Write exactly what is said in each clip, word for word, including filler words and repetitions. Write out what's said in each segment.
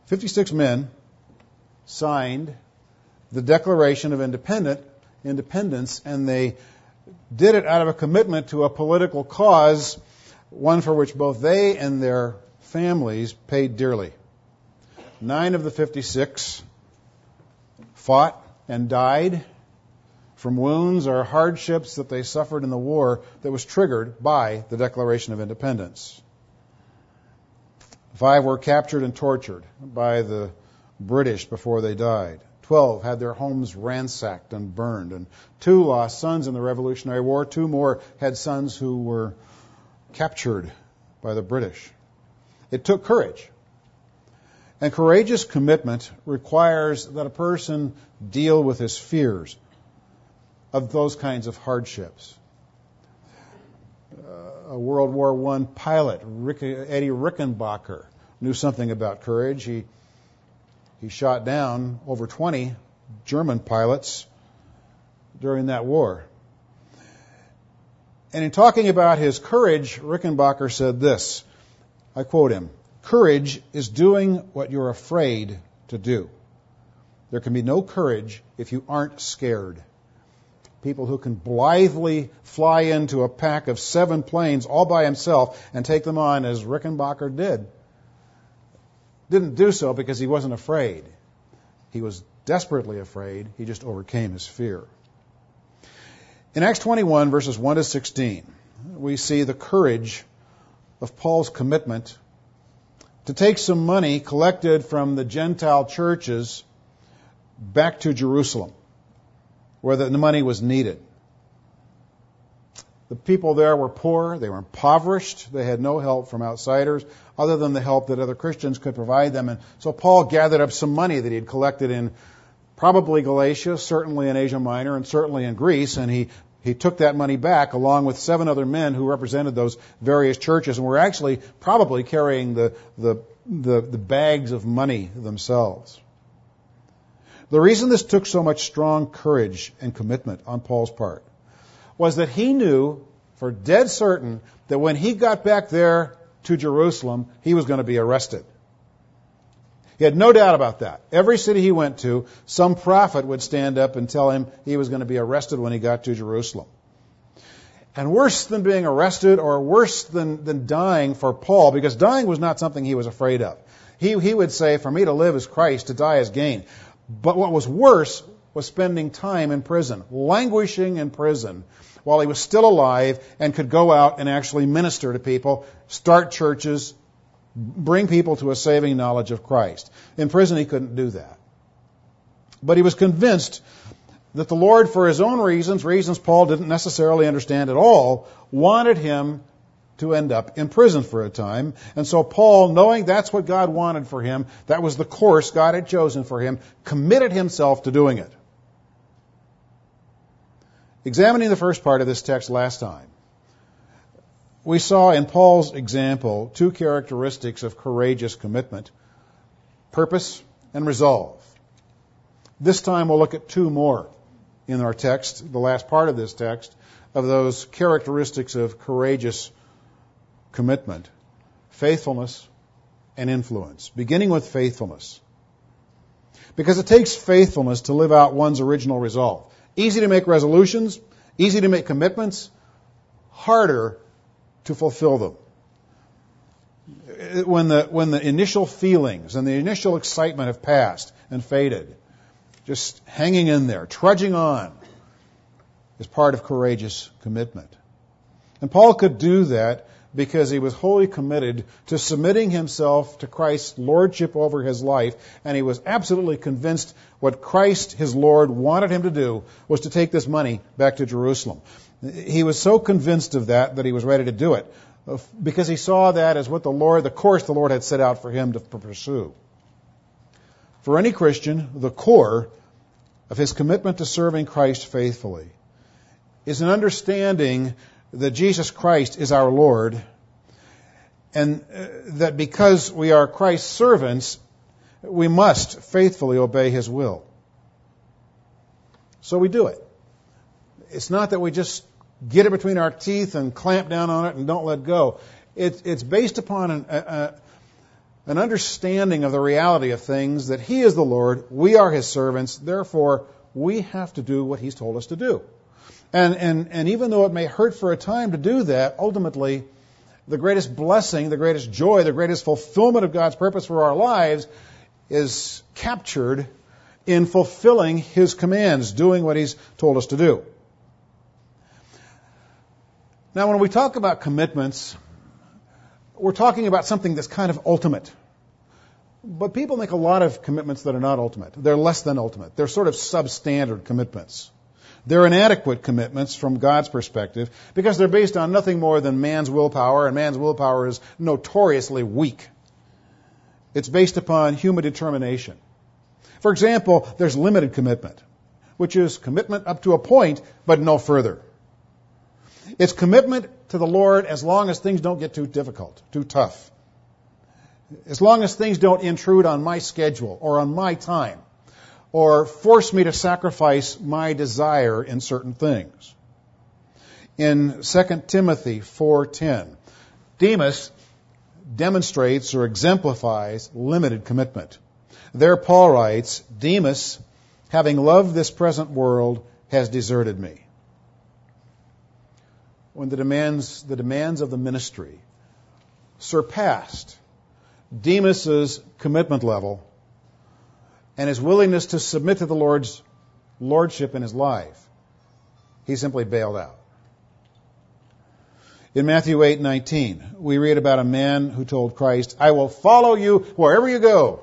fifty-six men signed the Declaration of Independent, Independence, and they did it out of a commitment to a political cause, one for which both they and their families paid dearly. Nine of the fifty-six fought and died from wounds or hardships that they suffered in the war that was triggered by the Declaration of Independence. Five were captured and tortured by the British before they died. Twelve had their homes ransacked and burned. And two lost sons in the Revolutionary War. Two more had sons who were captured by the British. It took courage. And courageous commitment requires that a person deal with his fears of those kinds of hardships. Uh, a World War One pilot, Rick, Eddie Rickenbacker, knew something about courage. He he shot down over twenty German pilots during that war. And in talking about his courage, Rickenbacker said this, I quote him, "Courage is doing what you're afraid to do. There can be no courage if you aren't scared." People who can blithely fly into a pack of seven planes all by himself and take them on, as Rickenbacker did, didn't do so because he wasn't afraid. He was desperately afraid. He just overcame his fear. In Acts twenty-one, verses one to sixteen, we see the courage of Paul's commitment to take some money collected from the Gentile churches back to Jerusalem, where the money was needed. The people there were poor, they were impoverished, they had no help from outsiders other than the help that other Christians could provide them. And so Paul gathered up some money that he had collected in probably Galatia, certainly in Asia Minor, and certainly in Greece, and he, he took that money back along with seven other men who represented those various churches and were actually probably carrying the, the, the, the bags of money themselves. The reason this took so much strong courage and commitment on Paul's part was that he knew for dead certain that when he got back there to Jerusalem, he was going to be arrested. He had no doubt about that. Every city he went to, some prophet would stand up and tell him he was going to be arrested when he got to Jerusalem. And worse than being arrested, or worse than, than dying for Paul, because dying was not something he was afraid of. He, he would say, for me to live is Christ, to die is gain. But what was worse was spending time in prison, languishing in prison, while he was still alive and could go out and actually minister to people, start churches, bring people to a saving knowledge of Christ. In prison, he couldn't do that. But he was convinced that the Lord, for his own reasons, reasons Paul didn't necessarily understand at all, wanted him to end up in prison for a time. And so Paul, knowing that's what God wanted for him, that was the course God had chosen for him, committed himself to doing it. Examining the first part of this text last time, we saw in Paul's example two characteristics of courageous commitment: purpose and resolve. This time we'll look at two more in our text, the last part of this text, of those characteristics of courageous commitment: faithfulness and influence. Beginning with faithfulness. Because it takes faithfulness to live out one's original resolve. Easy to make resolutions, easy to make commitments, harder to fulfill them. When the, when the initial feelings and the initial excitement have passed and faded, just hanging in there, trudging on, is part of courageous commitment. And Paul could do that because he was wholly committed to submitting himself to Christ's lordship over his life, and he was absolutely convinced what Christ, his Lord, wanted him to do was to take this money back to Jerusalem. He was so convinced of that that he was ready to do it, because he saw that as what the Lord, the course the Lord had set out for him to pursue. For any Christian, the core of his commitment to serving Christ faithfully is an understanding that Jesus Christ is our Lord, and that because we are Christ's servants, we must faithfully obey his will. So we do it. It's not that we just get it between our teeth and clamp down on it and don't let go. It, it's based upon an, a, an understanding of the reality of things, that He is the Lord, we are His servants, therefore we have to do what He's told us to do. And, and, and even though it may hurt for a time to do that, ultimately, the greatest blessing, the greatest joy, the greatest fulfillment of God's purpose for our lives is captured in fulfilling His commands, doing what He's told us to do. Now, when we talk about commitments, we're talking about something that's kind of ultimate. But people make a lot of commitments that are not ultimate. They're less than ultimate. They're sort of substandard commitments. They're inadequate commitments from God's perspective because they're based on nothing more than man's willpower, and man's willpower is notoriously weak. It's based upon human determination. For example, there's limited commitment, which is commitment up to a point, but no further. It's commitment to the Lord as long as things don't get too difficult, too tough. As long as things don't intrude on my schedule or on my time, or force me to sacrifice my desire in certain things. In Second Timothy four ten, Demas demonstrates or exemplifies limited commitment. There Paul writes, Demas, having loved this present world, has deserted me. When the demands, the demands of the ministry surpassed Demas's commitment level and his willingness to submit to the Lord's lordship in his life, he simply bailed out. In Matthew eight nineteen, we read about a man who told Christ, I will follow you wherever you go.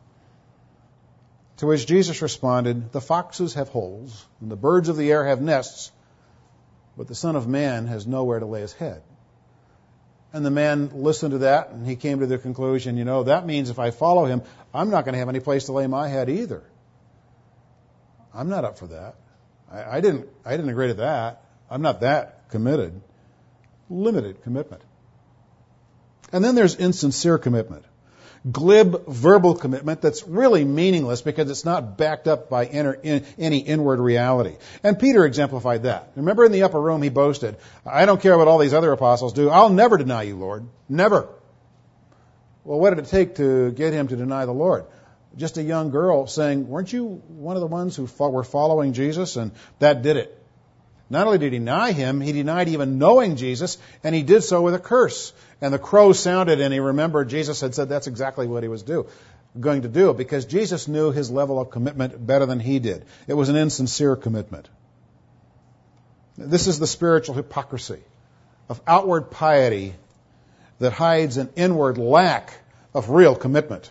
To which Jesus responded, the foxes have holes, and the birds of the air have nests, but the Son of Man has nowhere to lay his head. And the man listened to that, and he came to the conclusion, you know, that means if I follow him, I'm not going to have any place to lay my head either. I'm not up for that. I, I didn't I didn't agree to that. I'm not that committed. Limited commitment. And then there's insincere commitment. Glib verbal commitment that's really meaningless because it's not backed up by inner, in, any inward reality. And Peter exemplified that. Remember in the upper room he boasted, I don't care what all these other apostles do. I'll never deny you, Lord. Never. Well, what did it take to get him to deny the Lord? Just a young girl saying, weren't you one of the ones who fo- were following Jesus? And that did it. Not only did he deny him, he denied even knowing Jesus, and he did so with a curse. And the crow sounded, and he remembered Jesus had said that's exactly what he was do, going to do, because Jesus knew his level of commitment better than he did. It was an insincere commitment. This is the spiritual hypocrisy of outward piety that hides an inward lack of real commitment.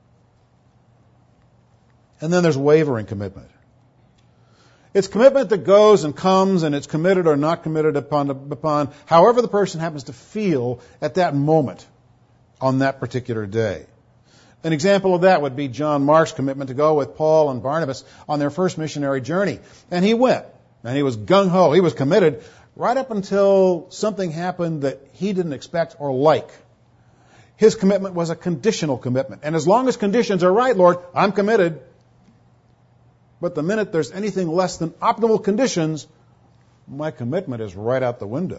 And then there's wavering commitment. It's commitment that goes and comes, and it's committed or not committed upon, upon however the person happens to feel at that moment on that particular day. An example of that would be John Mark's commitment to go with Paul and Barnabas on their first missionary journey. And he went, and he was gung-ho, he was committed right up until something happened that he didn't expect or like. His commitment was a conditional commitment. And as long as conditions are right, Lord, I'm committed. But the minute there's anything less than optimal conditions, my commitment is right out the window.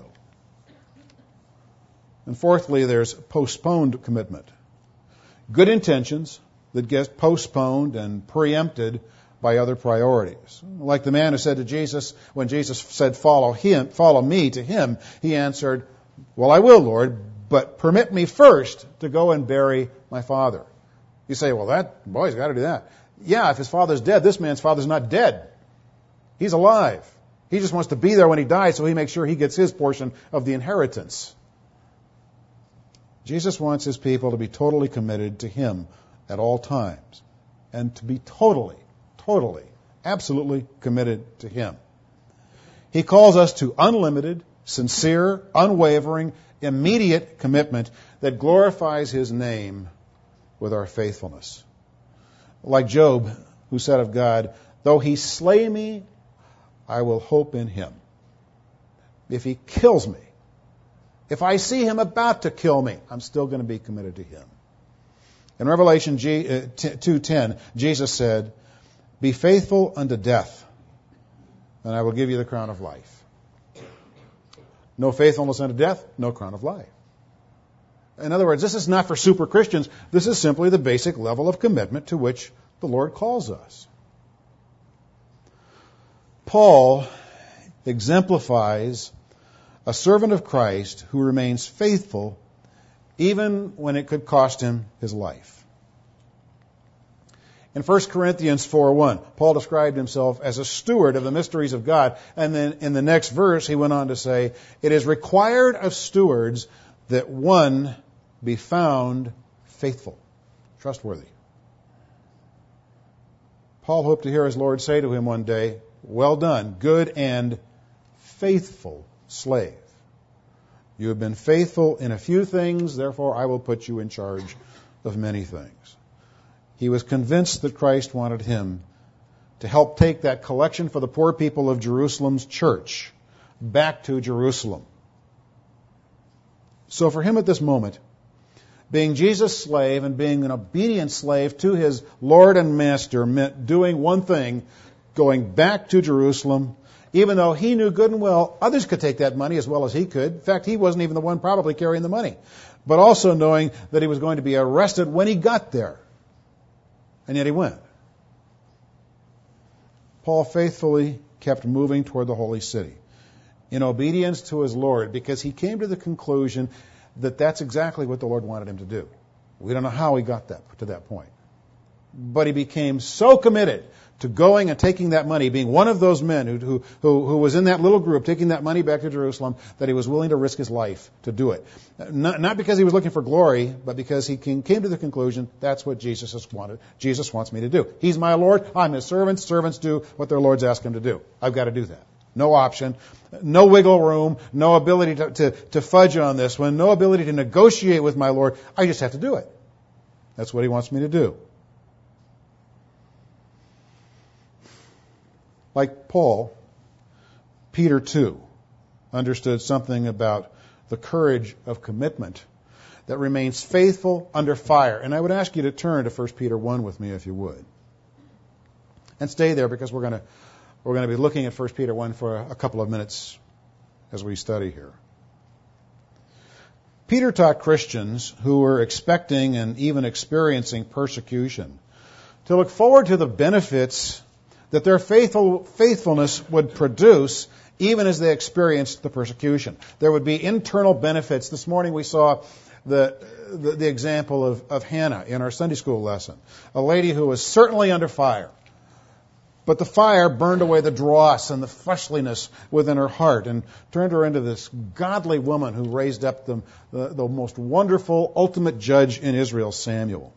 And fourthly, there's postponed commitment. Good intentions that get postponed and preempted by other priorities. Like the man who said to Jesus, when Jesus said, follow him, follow me to him, he answered, well, I will, Lord, but permit me first to go and bury my father. You say, well, that boy's got to do that. Yeah, if his father's dead, this man's father's not dead. He's alive. He just wants to be there when he dies so he makes sure he gets his portion of the inheritance. Jesus wants his people to be totally committed to him at all times. And to be totally, totally, absolutely committed to him. He calls us to unlimited, sincere, unwavering, immediate commitment that glorifies his name with our faithfulness. Like Job, who said of God, though he slay me, I will hope in him. If he kills me, if I see him about to kill me, I'm still going to be committed to him. In Revelation two ten, Jesus said, be faithful unto death, and I will give you the crown of life. No faithfulness unto death, no crown of life. In other words, this is not for super Christians. This is simply the basic level of commitment to which the Lord calls us. Paul exemplifies a servant of Christ who remains faithful even when it could cost him his life. In First Corinthians four one, Paul described himself as a steward of the mysteries of God. And then in the next verse, he went on to say, it is required of stewards that one be found faithful, trustworthy. Paul hoped to hear his Lord say to him one day, well done, good and faithful slave. You have been faithful in a few things, therefore I will put you in charge of many things. He was convinced that Christ wanted him to help take that collection for the poor people of Jerusalem's church back to Jerusalem. So for him at this moment, being Jesus' slave and being an obedient slave to his Lord and Master meant doing one thing, going back to Jerusalem, even though he knew good and well others could take that money as well as he could. In fact, he wasn't even the one probably carrying the money. But also knowing that he was going to be arrested when he got there. And yet he went. Paul faithfully kept moving toward the holy city in obedience to his Lord because he came to the conclusion that that's exactly what the Lord wanted him to do. We don't know how he got that to that point. But he became so committed to going and taking that money, being one of those men who, who, who, who was in that little group taking that money back to Jerusalem, that he was willing to risk his life to do it. Not, not because he was looking for glory, but because he came, came to the conclusion that's what Jesus has wanted. Jesus wants me to do. He's my Lord. I'm his servant. Servants do what their lords ask them to do. I've got to do that. No option. No wiggle room. No ability to, to, to fudge on this one. No ability to negotiate with my Lord. I just have to do it. That's what he wants me to do. Like Paul, Peter too understood something about the courage of commitment that remains faithful under fire. And I would ask you to turn to First Peter one with me if you would. And stay there because we're going to we're going to be looking at First Peter one for a couple of minutes as we study here. Peter taught Christians who were expecting and even experiencing persecution to look forward to the benefits that their faithful, faithfulness would produce even as they experienced the persecution. There would be internal benefits. This morning we saw the, the, the example of, of Hannah in our Sunday school lesson, a lady who was certainly under fire. But the fire burned away the dross and the fleshliness within her heart and turned her into this godly woman who raised up the, the, the most wonderful, ultimate judge in Israel, Samuel.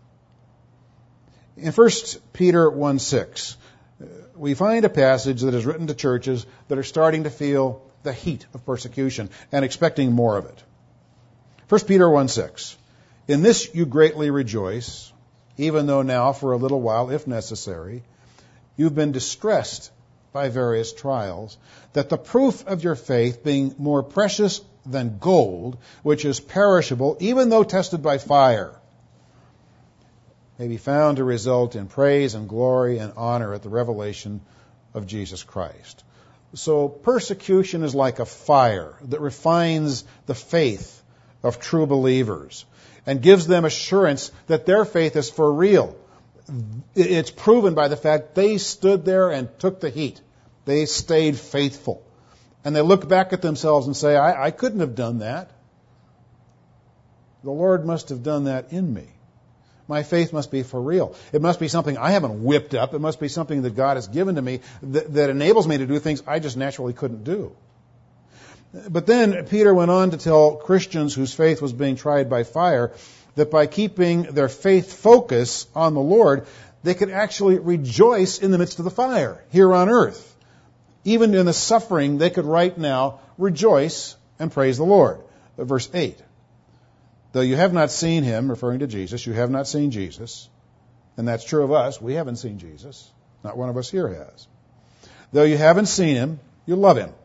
In First Peter one six, we find a passage that is written to churches that are starting to feel the heat of persecution and expecting more of it. First Peter one six, in this you greatly rejoice, even though now for a little while, if necessary, you've been distressed by various trials, that the proof of your faith, being more precious than gold, which is perishable, even though tested by fire, may be found to result in praise and glory and honor at the revelation of Jesus Christ. So persecution is like a fire that refines the faith of true believers and gives them assurance that their faith is for real. It's proven by the fact they stood there and took the heat. They stayed faithful. And they look back at themselves and say, I, I couldn't have done that. The Lord must have done that in me. My faith must be for real. It must be something I haven't whipped up. It must be something that God has given to me that, that enables me to do things I just naturally couldn't do. But then Peter went on to tell Christians whose faith was being tried by fire that by keeping their faith focus on the Lord, they could actually rejoice in the midst of the fire here on earth. Even in the suffering, they could right now rejoice and praise the Lord. Verse eight. Though you have not seen him, referring to Jesus, you have not seen Jesus. And that's true of us. We haven't seen Jesus. Not one of us here has. Though you haven't seen him, you love him.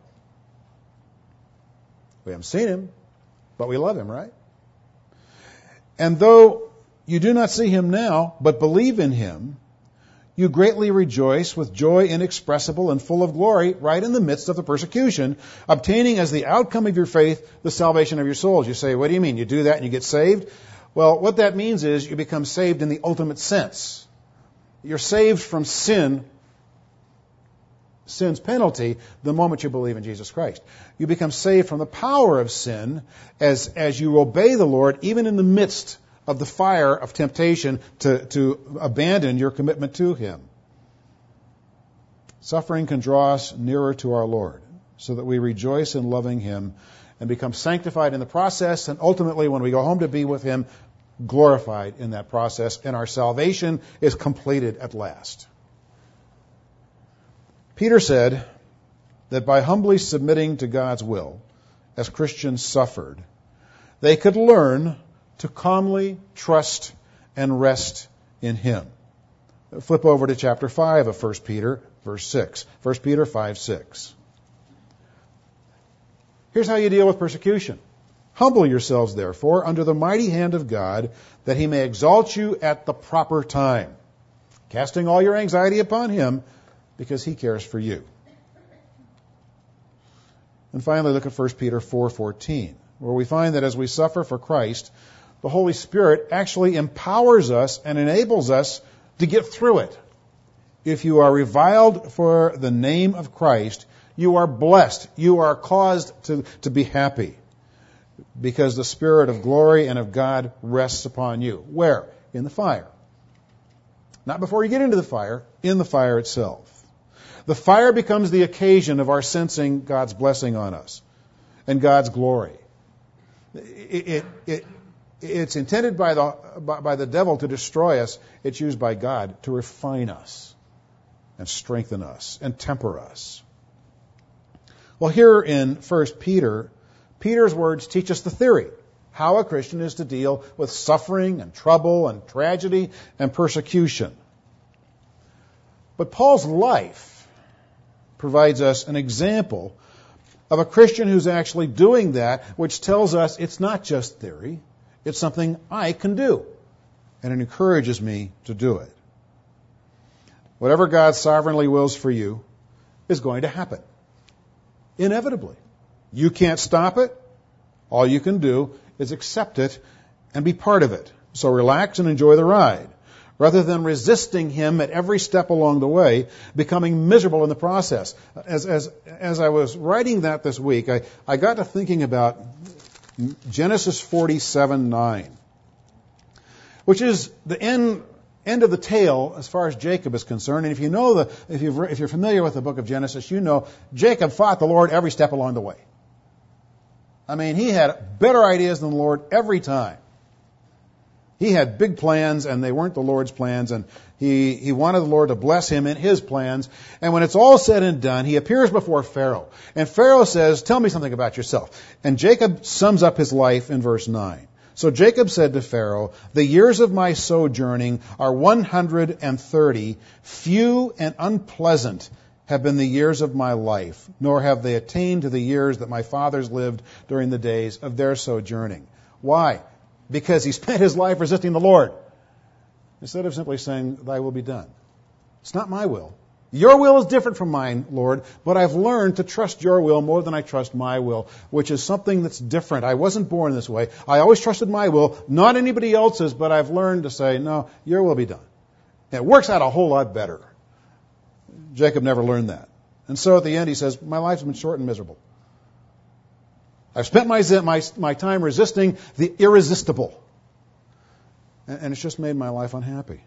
We haven't seen him, but we love him, right? And though you do not see him now, but believe in him, you greatly rejoice with joy inexpressible and full of glory right in the midst of the persecution, obtaining as the outcome of your faith the salvation of your souls. You say, what do you mean? You do that and you get saved? Well, what that means is you become saved in the ultimate sense. You're saved from sin, sin's penalty, the moment you believe in Jesus Christ. You become saved from the power of sin as, as you obey the Lord, even in the midst of the fire of temptation to, to abandon your commitment to Him. Suffering can draw us nearer to our Lord so that we rejoice in loving Him and become sanctified in the process, and ultimately when we go home to be with Him, glorified in that process, and our salvation is completed at last. Peter said that by humbly submitting to God's will, as Christians suffered, they could learn to calmly trust and rest in Him. Flip over to chapter five of First Peter, verse six. First Peter five, six. Here's how you deal with persecution. Humble yourselves, therefore, under the mighty hand of God, that He may exalt you at the proper time, casting all your anxiety upon Him, because He cares for you. And finally, look at First Peter four fourteen, where we find that as we suffer for Christ, the Holy Spirit actually empowers us and enables us to get through it. If you are reviled for the name of Christ, you are blessed. You are caused to, to be happy, because the Spirit of glory and of God rests upon you. Where? In the fire. Not before you get into the fire, in the fire itself. The fire becomes the occasion of our sensing God's blessing on us and God's glory. It, it, it, it's intended by the, by, by the devil to destroy us. It's used by God to refine us and strengthen us and temper us. Well, here in First Peter, Peter's words teach us the theory, how a Christian is to deal with suffering and trouble and tragedy and persecution. But Paul's life provides us an example of a Christian who's actually doing that, which tells us it's not just theory, it's something I can do. And it encourages me to do it. Whatever God sovereignly wills for you is going to happen. Inevitably. You can't stop it. All you can do is accept it and be part of it. So relax and enjoy the ride, rather than resisting Him at every step along the way, becoming miserable in the process. As as as I was writing that this week, I, I got to thinking about Genesis forty-seven nine, which is the end end of the tale as far as Jacob is concerned. And if you know the if you if you're familiar with the book of Genesis, you know Jacob fought the Lord every step along the way. I mean, he had better ideas than the Lord every time. He had big plans, and they weren't the Lord's plans, and he, he wanted the Lord to bless him in His plans. And when it's all said and done, he appears before Pharaoh. And Pharaoh says, tell me something about yourself. And Jacob sums up his life in verse nine. So Jacob said to Pharaoh, the years of my sojourning are one hundred thirty. Few and unpleasant have been the years of my life, nor have they attained to the years that my fathers lived during the days of their sojourning. Why? Because he spent his life resisting the Lord, instead of simply saying, thy will be done. It's not my will. Your will is different from mine, Lord, but I've learned to trust your will more than I trust my will, which is something that's different. I wasn't born this way. I always trusted my will, not anybody else's, but I've learned to say, no, your will be done. And it works out a whole lot better. Jacob never learned that. And so at the end he says, my life's been short and miserable. I've spent my, my, my time resisting the irresistible. And, and it's just made my life unhappy.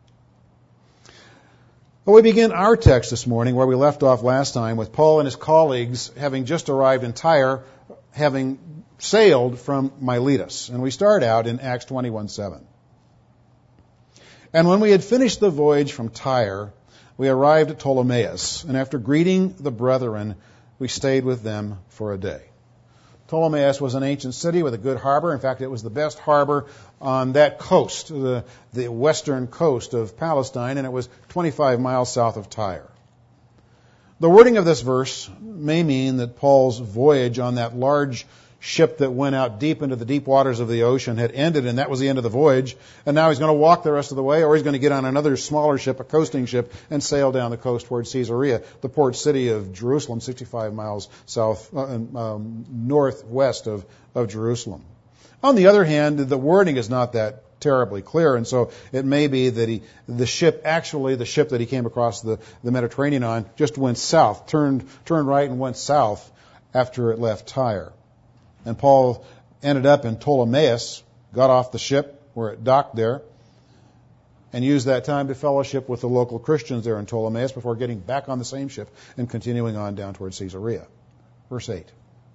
Well, we begin our text this morning where we left off last time, with Paul and his colleagues having just arrived in Tyre, having sailed from Miletus. And we start out in Acts twenty-one seven. And when we had finished the voyage from Tyre, we arrived at Ptolemais, and after greeting the brethren, we stayed with them for a day. Ptolemais was an ancient city with a good harbor. In fact, it was the best harbor on that coast, the, the western coast of Palestine, and it was twenty-five miles south of Tyre. The wording of this verse may mean that Paul's voyage on that large ship that went out deep into the deep waters of the ocean had ended, and that was the end of the voyage. And now he's going to walk the rest of the way, or he's going to get on another smaller ship, a coasting ship, and sail down the coast toward Caesarea, the port city of Jerusalem, sixty-five miles south, uh, um, northwest of, of Jerusalem. On the other hand, the wording is not that terribly clear, and so it may be that he, the ship, actually the ship that he came across the, the Mediterranean on, just went south, turned, turned right and went south after it left Tyre. And Paul ended up in Ptolemais, got off the ship where it docked there, and used that time to fellowship with the local Christians there in Ptolemais before getting back on the same ship and continuing on down toward Caesarea. Verse eight.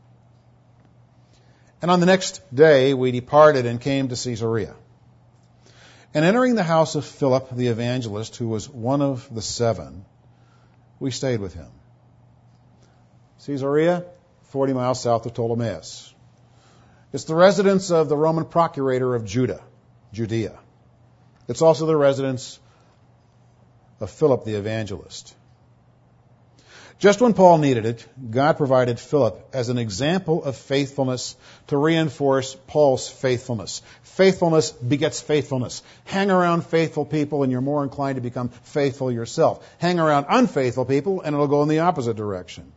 And on the next day we departed and came to Caesarea. And entering the house of Philip the evangelist, who was one of the seven, we stayed with him. Caesarea, forty miles south of Ptolemais. It's the residence of the Roman procurator of Judah, Judea. It's also the residence of Philip the evangelist. Just when Paul needed it, God provided Philip as an example of faithfulness to reinforce Paul's faithfulness. Faithfulness begets faithfulness. Hang around faithful people and you're more inclined to become faithful yourself. Hang around unfaithful people and it'll go in the opposite direction.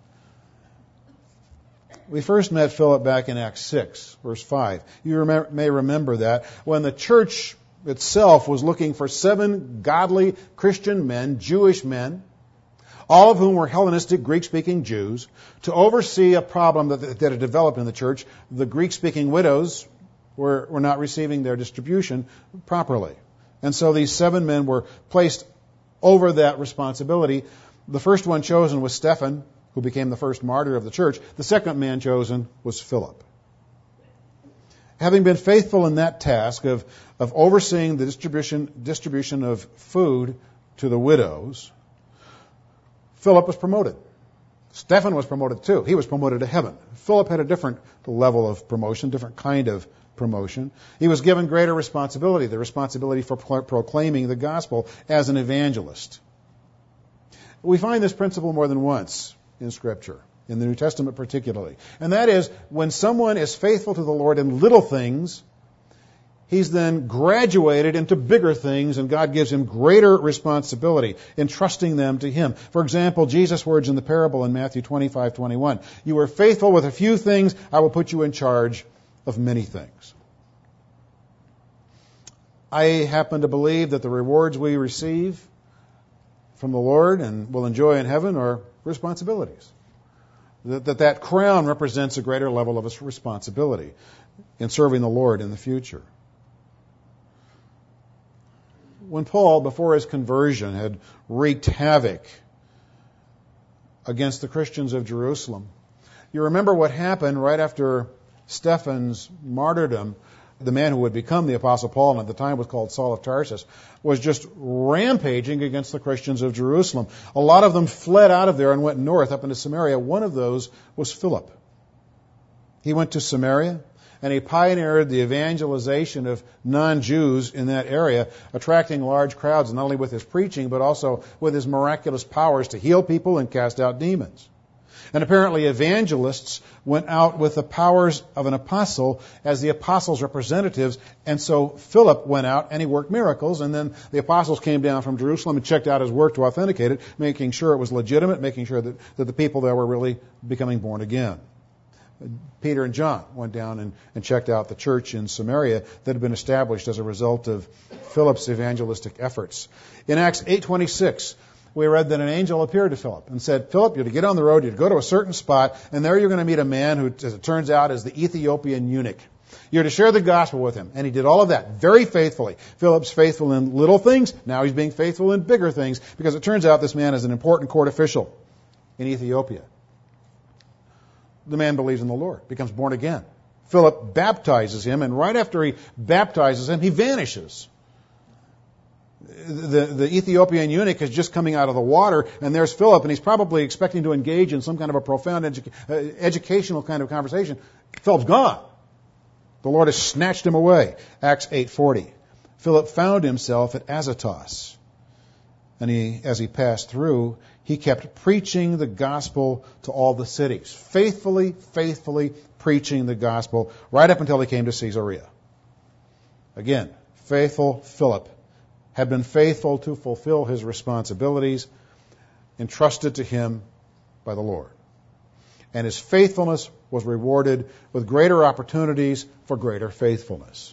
We first met Philip back in Acts six, verse five. You remember, may remember that when the church itself was looking for seven godly Christian men, Jewish men, all of whom were Hellenistic, Greek-speaking Jews, to oversee a problem that, that had developed in the church. The Greek-speaking widows were, were not receiving their distribution properly. And so these seven men were placed over that responsibility. The first one chosen was Stephen, who became the first martyr of the church. The second man chosen was Philip. Having been faithful in that task of, of overseeing the distribution, distribution of food to the widows, Philip was promoted. Stephen was promoted too. He was promoted to heaven. Philip had a different level of promotion, different kind of promotion. He was given greater responsibility, the responsibility for pro- proclaiming the gospel as an evangelist. We find this principle more than once in Scripture, in the New Testament particularly. And that is, when someone is faithful to the Lord in little things, he's then graduated into bigger things, and God gives him greater responsibility, entrusting them to him. For example, Jesus' words in the parable in Matthew twenty-five twenty-one. You are faithful with a few things, I will put you in charge of many things. I happen to believe that the rewards we receive from the Lord and will enjoy in heaven are responsibilities. That, that that crown represents a greater level of responsibility in serving the Lord in the future. When Paul, before his conversion, had wreaked havoc against the Christians of Jerusalem, you remember what happened right after Stephen's martyrdom. The man who would become the Apostle Paul, and at the time was called Saul of Tarsus, was just rampaging against the Christians of Jerusalem. A lot of them fled out of there and went north up into Samaria. One of those was Philip. He went to Samaria, and he pioneered the evangelization of non-Jews in that area, attracting large crowds, not only with his preaching, but also with his miraculous powers to heal people and cast out demons. And apparently evangelists went out with the powers of an apostle as the apostles' representatives. And so Philip went out and he worked miracles. And then the apostles came down from Jerusalem and checked out his work to authenticate it, making sure it was legitimate, making sure that, that the people there were really becoming born again. Peter and John went down and, and checked out the church in Samaria that had been established as a result of Philip's evangelistic efforts. In Acts eight twenty-six, we read that an angel appeared to Philip and said, Philip, you're to get on the road, you're to go to a certain spot, and there you're going to meet a man who, as it turns out, is the Ethiopian eunuch. You're to share the gospel with him. And he did all of that very faithfully. Philip's faithful in little things. Now he's being faithful in bigger things, because it turns out this man is an important court official in Ethiopia. The man believes in the Lord, becomes born again. Philip baptizes him, and right after he baptizes him, he vanishes. The, the Ethiopian eunuch is just coming out of the water, and there's Philip, and he's probably expecting to engage in some kind of a profound edu- uh, educational kind of conversation. Philip's gone. The Lord has snatched him away. Acts eight forty. Philip found himself at Azotus. And he, as he passed through, he kept preaching the gospel to all the cities. Faithfully, faithfully preaching the gospel right up until he came to Caesarea. Again, faithful Philip had been faithful to fulfill his responsibilities entrusted to him by the Lord. And his faithfulness was rewarded with greater opportunities for greater faithfulness.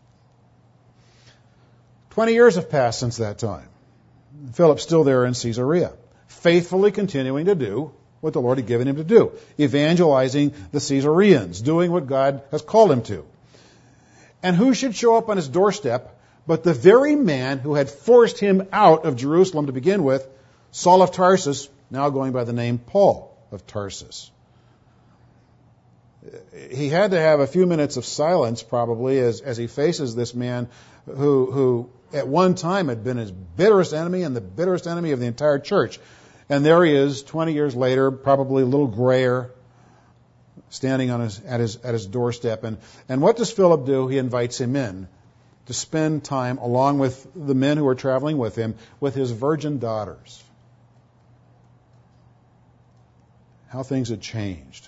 Twenty years have passed since that time. Philip's still there in Caesarea, faithfully continuing to do what the Lord had given him to do, evangelizing the Caesareans, doing what God has called him to. And who should show up on his doorstep but the very man who had forced him out of Jerusalem to begin with, Saul of Tarsus, now going by the name Paul of Tarsus. He had to have a few minutes of silence, probably, as, as he faces this man who, who at one time had been his bitterest enemy and the bitterest enemy of the entire church. And there he is, twenty years later, probably a little grayer, standing on his, at his at his doorstep. And, and what does Philip do? He invites him in to spend time, along with the men who are traveling with him, with his virgin daughters. How things had changed.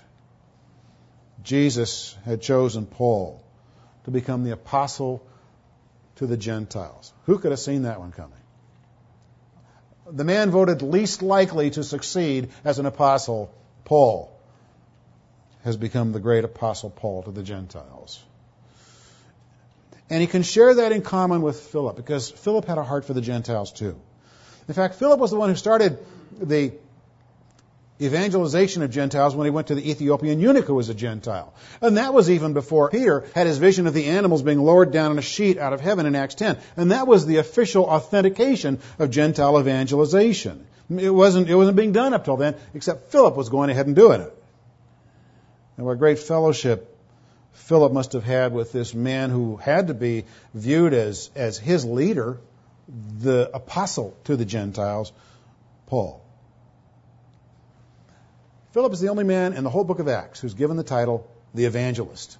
Jesus had chosen Paul to become the apostle to the Gentiles. Who could have seen that one coming? The man voted least likely to succeed as an apostle, Paul, has become the great apostle Paul to the Gentiles. And he can share that in common with Philip, because Philip had a heart for the Gentiles too. In fact, Philip was the one who started the evangelization of Gentiles when he went to the Ethiopian eunuch who was a Gentile. And that was even before Peter had his vision of the animals being lowered down on a sheet out of heaven in Acts ten. And that was the official authentication of Gentile evangelization. It wasn't, it wasn't being done up till then, except Philip was going ahead and doing it. And what great fellowship Philip must have had with this man who had to be viewed as, as his leader, the apostle to the Gentiles, Paul. Philip is the only man in the whole book of Acts who's given the title the evangelist.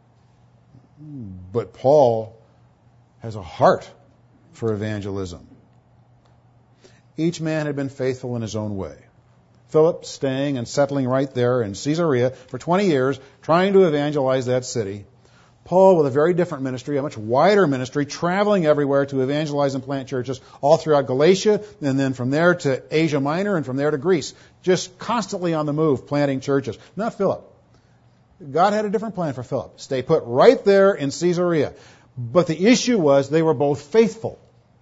But Paul has a heart for evangelism. Each man had been faithful in his own way. Philip staying and settling right there in Caesarea for twenty years, trying to evangelize that city. Paul with a very different ministry, a much wider ministry, traveling everywhere to evangelize and plant churches all throughout Galatia, and then from there to Asia Minor, and from there to Greece. Just constantly on the move, planting churches. Not Philip. God had a different plan for Philip. Stay put right there in Caesarea. But the issue was they were both faithful.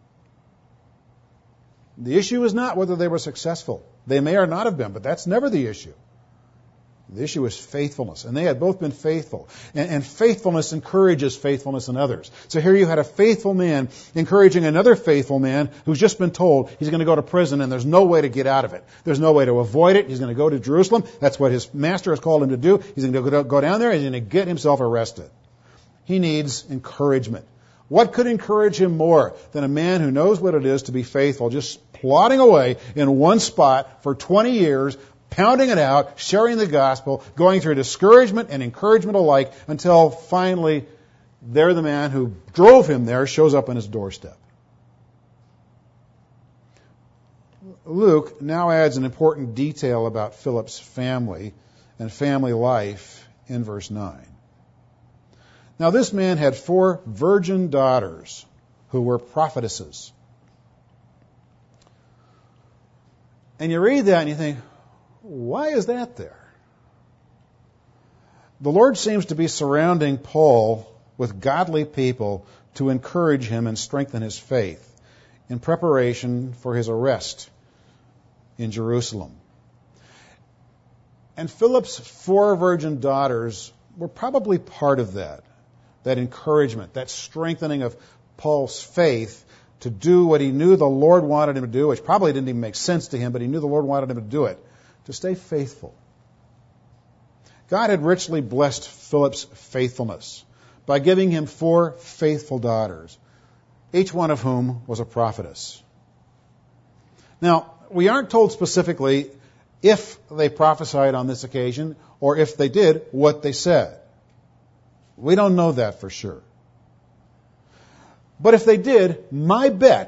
The issue is not whether they were successful. They may or not have been, but that's never the issue. The issue is faithfulness. And they had both been faithful. And, and faithfulness encourages faithfulness in others. So here you had a faithful man encouraging another faithful man who's just been told he's going to go to prison and there's no way to get out of it. There's no way to avoid it. He's going to go to Jerusalem. That's what his master has called him to do. He's going to go down there and he's going to get himself arrested. He needs encouragement. What could encourage him more than a man who knows what it is to be faithful, just plodding away in one spot for twenty years, pounding it out, sharing the gospel, going through discouragement and encouragement alike, until finally there the man who drove him there shows up on his doorstep. Luke now adds an important detail about Philip's family and family life in verse nine. Now this man had four virgin daughters who were prophetesses. And you read that and you think, why is that there? The Lord seems to be surrounding Paul with godly people to encourage him and strengthen his faith in preparation for his arrest in Jerusalem. And Philip's four virgin daughters were probably part of that, that encouragement, that strengthening of Paul's faith to do what he knew the Lord wanted him to do, which probably didn't even make sense to him, but he knew the Lord wanted him to do it, to stay faithful. God had richly blessed Philip's faithfulness by giving him four faithful daughters, each one of whom was a prophetess. Now, we aren't told specifically if they prophesied on this occasion, or if they did, what they said. We don't know that for sure. But if they did, my bet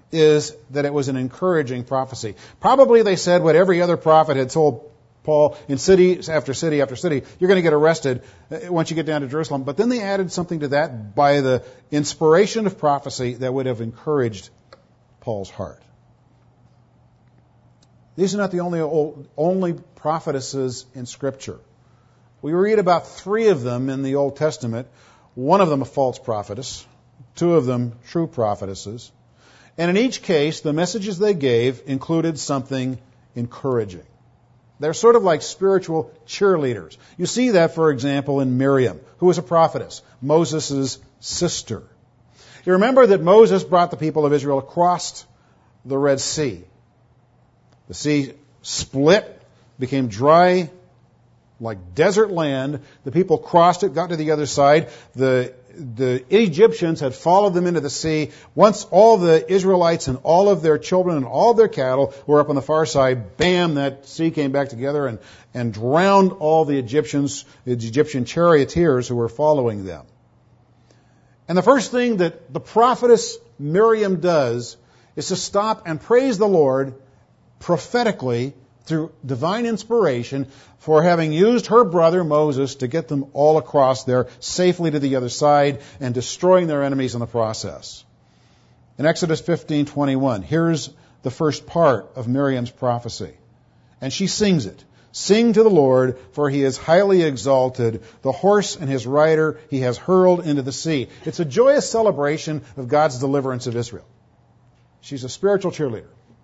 is that it was an encouraging prophecy. Probably they said what every other prophet had told Paul in city after city after city. You're going to get arrested once you get down to Jerusalem. But then they added something to that by the inspiration of prophecy that would have encouraged Paul's heart. These are not the only only prophetesses in Scripture. We read about three of them in the Old Testament. One of them a false prophetess, two of them true prophetesses. And in each case, the messages they gave included something encouraging. They're sort of like spiritual cheerleaders. You see that, for example, in Miriam, who was a prophetess, Moses' sister. You remember that Moses brought the people of Israel across the Red Sea. The sea split, became dry like desert land. The people crossed it, got to the other side. The The Egyptians had followed them into the sea. Once all the Israelites and all of their children and all of their cattle were up on the far side, bam, that sea came back together and, and drowned all the Egyptians, the Egyptian charioteers who were following them. And the first thing that the prophetess Miriam does is to stop and praise the Lord prophetically through divine inspiration for having used her brother Moses to get them all across there safely to the other side and destroying their enemies in the process. In Exodus fifteen twenty-one, here's the first part of Miriam's prophecy. And she sings it. Sing to the Lord, for he is highly exalted. The horse and his rider he has hurled into the sea. It's a joyous celebration of God's deliverance of Israel. She's a spiritual cheerleader.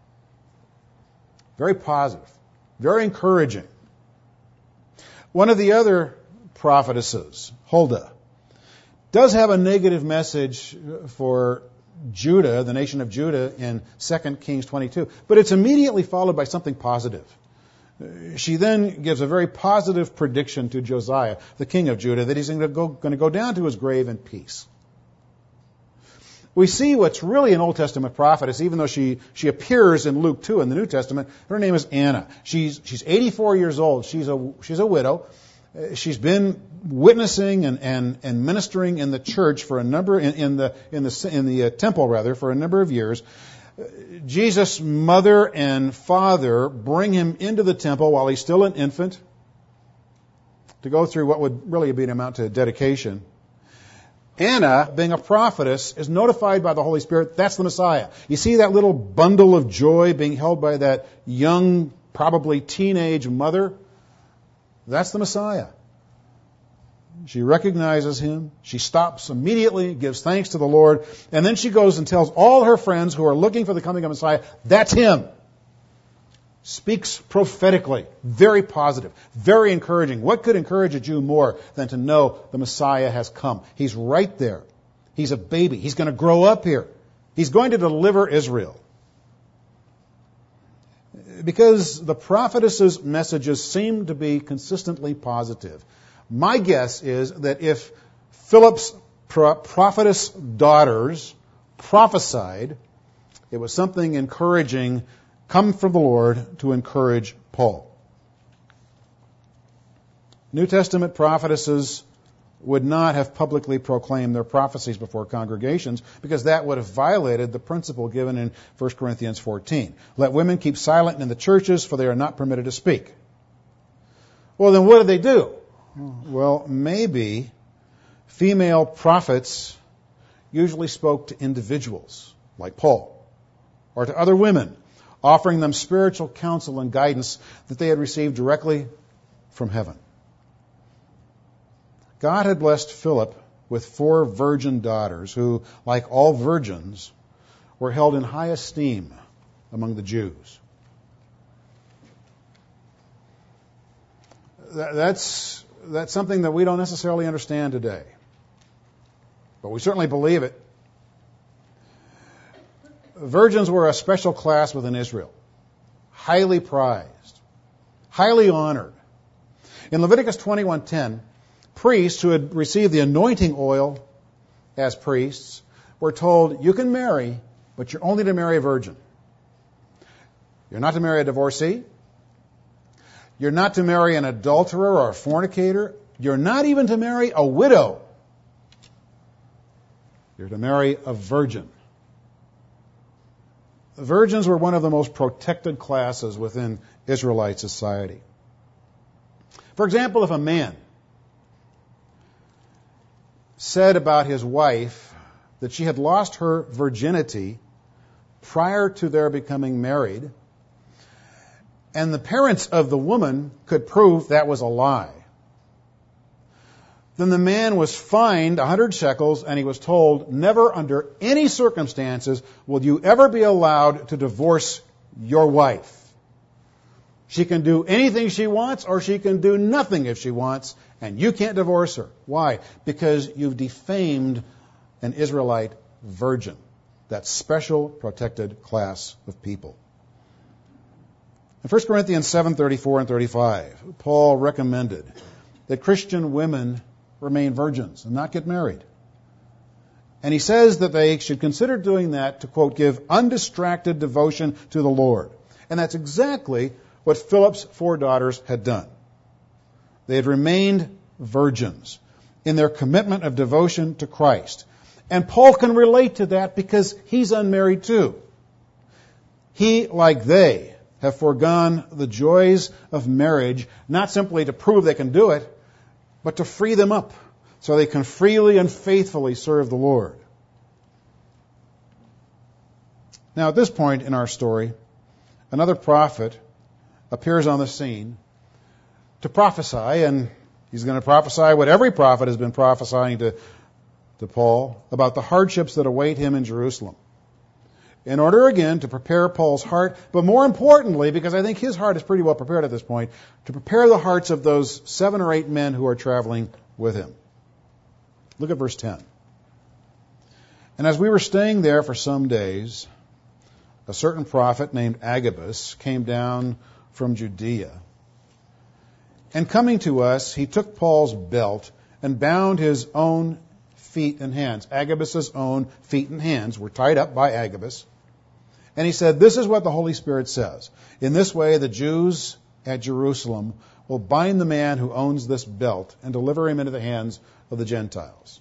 Very positive. Very encouraging. One of the other prophetesses, Huldah, does have a negative message for Judah, the nation of Judah, in Second Kings twenty-two. But it's immediately followed by something positive. She then gives a very positive prediction to Josiah, the king of Judah, that he's going to go, going to go down to his grave in peace. We see what's really an Old Testament prophetess, even though she, she appears in Luke two in the New Testament. Her name is Anna. She's, she's eighty-four years old. She's a, she's a widow. She's been witnessing and, and, and ministering in the church for a number, in, in the, in the, in the uh, temple rather, for a number of years. Jesus' mother and father bring him into the temple while he's still an infant to go through what would really be an amount to dedication. Anna, being a prophetess, is notified by the Holy Spirit that's the Messiah. You see that little bundle of joy being held by that young, probably teenage mother? That's the Messiah. She recognizes him. She stops immediately, gives thanks to the Lord, and then she goes and tells all her friends who are looking for the coming of Messiah, that's him. Speaks prophetically, very positive, very encouraging. What could encourage a Jew more than to know the Messiah has come? He's right there. He's a baby. He's going to grow up here. He's going to deliver Israel. Because the prophetess's messages seem to be consistently positive. My guess is that if Philip's prophetess daughters prophesied, it was something encouraging come from the Lord to encourage Paul. New Testament prophetesses would not have publicly proclaimed their prophecies before congregations because that would have violated the principle given in First Corinthians fourteen. Let women keep silent in the churches, for they are not permitted to speak. Well, then what did they do? Well, maybe female prophets usually spoke to individuals, like Paul, or to other women, offering them spiritual counsel and guidance that they had received directly from heaven. God had blessed Philip with four virgin daughters who, like all virgins, were held in high esteem among the Jews. That's, that's something that we don't necessarily understand today, but we certainly believe it. Virgins were a special class within Israel, highly prized, highly honored. In Leviticus twenty-one ten, priests who had received the anointing oil as priests were told, you can marry, but you're only to marry a virgin. You're not to marry a divorcee. You're not to marry an adulterer or a fornicator. You're not even to marry a widow. You're to marry a virgin. virgins were one of the most protected classes within Israelite society. For example, if a man said about his wife that she had lost her virginity prior to their becoming married, and the parents of the woman could prove that was a lie, then the man was fined a hundred shekels, and he was told, never under any circumstances will you ever be allowed to divorce your wife. She can do anything she wants, or she can do nothing if she wants, and you can't divorce her. Why? Because you've defamed an Israelite virgin, that special protected class of people. In First Corinthians seven thirty-four and thirty-five, Paul recommended that Christian women remain virgins and not get married. And he says that they should consider doing that to, quote, give undistracted devotion to the Lord. And that's exactly what Philip's four daughters had done. They had remained virgins in their commitment of devotion to Christ. And Paul can relate to that because he's unmarried too. He, like they, have foregone the joys of marriage, not simply to prove they can do it, but to free them up so they can freely and faithfully serve the Lord. Now, at this point in our story, another prophet appears on the scene to prophesy, and he's going to prophesy what every prophet has been prophesying to, to Paul about the hardships that await him in Jerusalem. In order, again, to prepare Paul's heart, but more importantly, because I think his heart is pretty well prepared at this point, to prepare the hearts of those seven or eight men who are traveling with him. Look at verse ten. And as we were staying there for some days, a certain prophet named Agabus came down from Judea. And coming to us, he took Paul's belt and bound his own feet and hands. Agabus's own feet and hands were tied up by Agabus. And he said, this is what the Holy Spirit says. In this way, the Jews at Jerusalem will bind the man who owns this belt and deliver him into the hands of the Gentiles.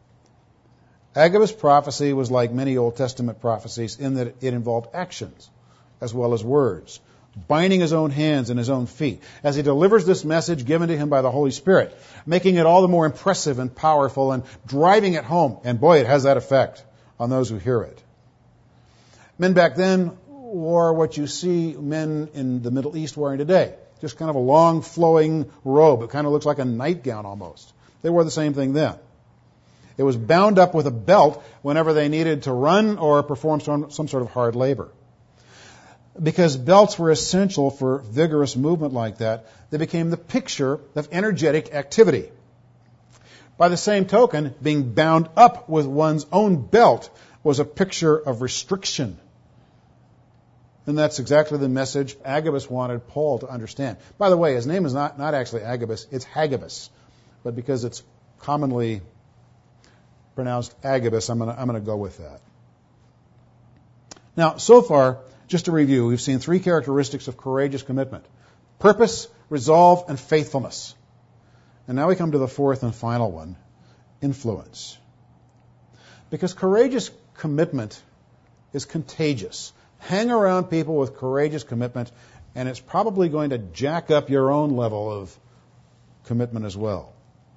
Agabus' prophecy was like many Old Testament prophecies in that it involved actions as well as words, binding his own hands and his own feet as he delivers this message given to him by the Holy Spirit, making it all the more impressive and powerful and driving it home. And boy, it has that effect on those who hear it. Men back then wore what you see men in the Middle East wearing today. Just kind of a long flowing robe. It kind of looks like a nightgown almost. They wore the same thing then. It was bound up with a belt whenever they needed to run or perform some, some sort of hard labor. Because belts were essential for vigorous movement like that, they became the picture of energetic activity. By the same token, being bound up with one's own belt was a picture of restriction. And that's exactly the message Agabus wanted Paul to understand. By the way, his name is not, not actually Agabus, it's Hagabus. But because it's commonly pronounced Agabus, I'm going to I'm going to go with that. Now, so far, just to review, we've seen three characteristics of courageous commitment: purpose, resolve, and faithfulness. And now we come to the fourth and final one, influence. Because courageous commitment is contagious. Hang around people with courageous commitment, and it's probably going to jack up your own level of commitment as well.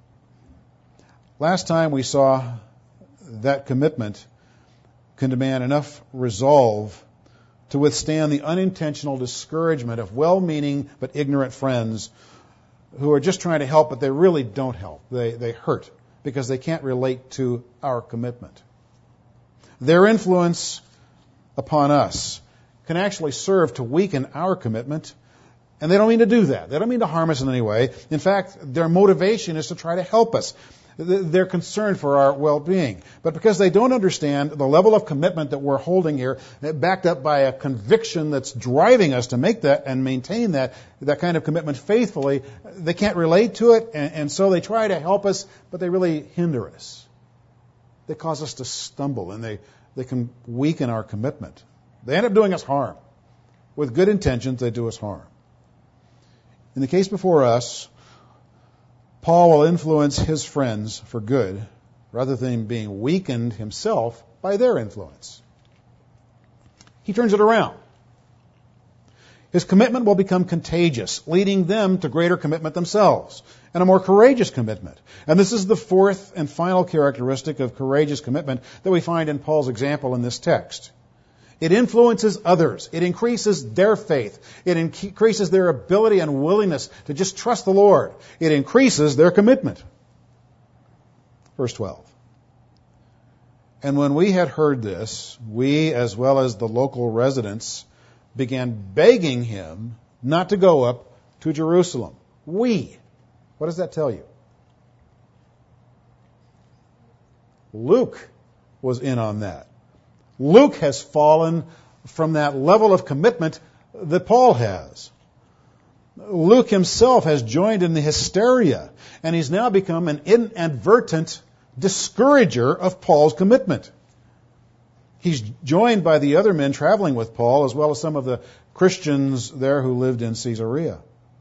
Last time we saw that commitment can demand enough resolve to withstand the unintentional discouragement of well-meaning but ignorant friends who are just trying to help, but they really don't help. They, they hurt because they can't relate to our commitment. Their influence upon us can actually serve to weaken our commitment, and they don't mean to do that. They don't mean to harm us in any way. In fact, their motivation is to try to help us. They're concerned for our well-being. But because they don't understand the level of commitment that we're holding here, backed up by a conviction that's driving us to make that and maintain that, that kind of commitment faithfully, they can't relate to it, and, and so they try to help us, but they really hinder us. They cause us to stumble, and they, they can weaken our commitment. They end up doing us harm. With good intentions, they do us harm. In the case before us, Paul will influence his friends for good rather than being weakened himself by their influence. He turns it around. His commitment will become contagious, leading them to greater commitment themselves, and a more courageous commitment. And this is the fourth and final characteristic of courageous commitment that we find in Paul's example in this text. It influences others. It increases their faith. It increases their ability and willingness to just trust the Lord. It increases their commitment. Verse twelve. And when we had heard this, we, as well as the local residents, began begging him not to go up to Jerusalem. We. What does that tell you? Luke was in on that. Luke has fallen from that level of commitment that Paul has. Luke himself has joined in the hysteria, and he's now become an inadvertent discourager of Paul's commitment. He's joined by the other men traveling with Paul, as well as some of the Christians there who lived in Caesarea.